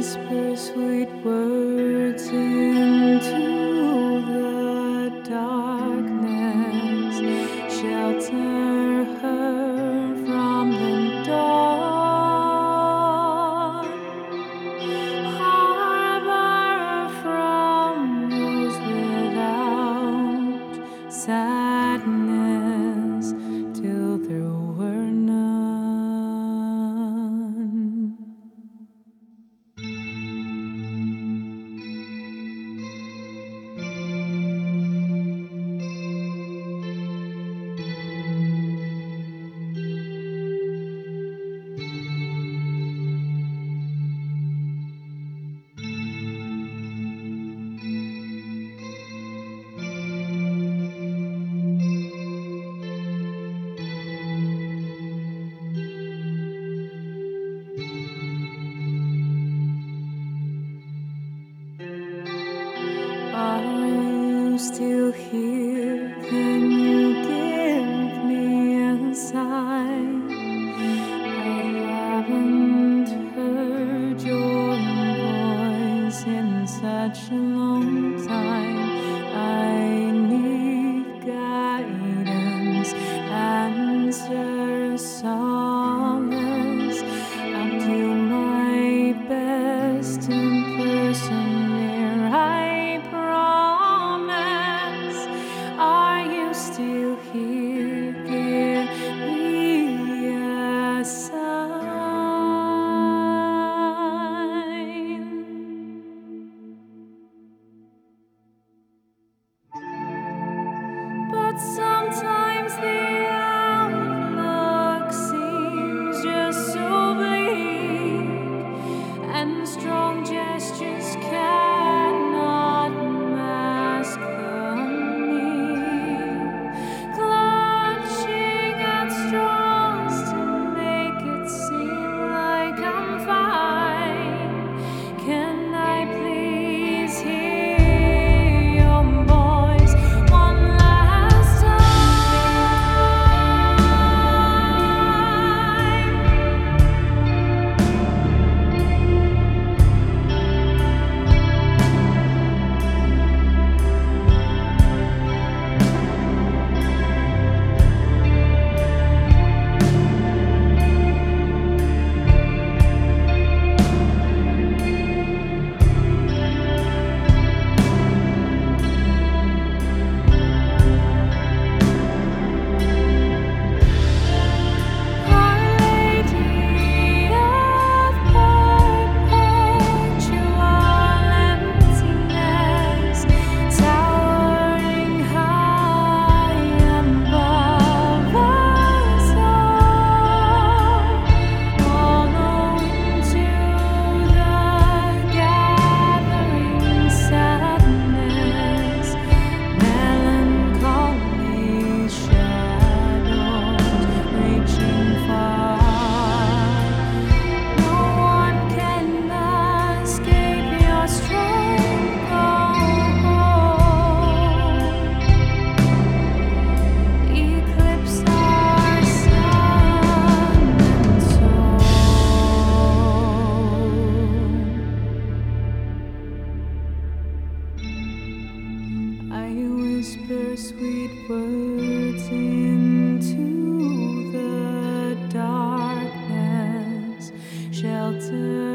whisper sweet words into the darkness, shelter her from the dawn, harbor from those without sadness till there were none. Are you still here? Can you give me a sign? I haven't heard your voice in such a long time. I need guidance, answers, solace. I'll do my best to persevere, I promise. Are you still here? Give me a sign. But sometimes the outlook seems just so bleak, and strong gestures cannot mask the need, clutching at straws to make it seem like I'm fine. Can I please hear your voice one last time? Our Lady of Perpetual Emptiness, towering high above us all, follow into the gathering sadness, melancholy shadows reaching far. No one can escape your stronghold. Eclipse our sun and soul. I whisper sweet words into the darkness, shelter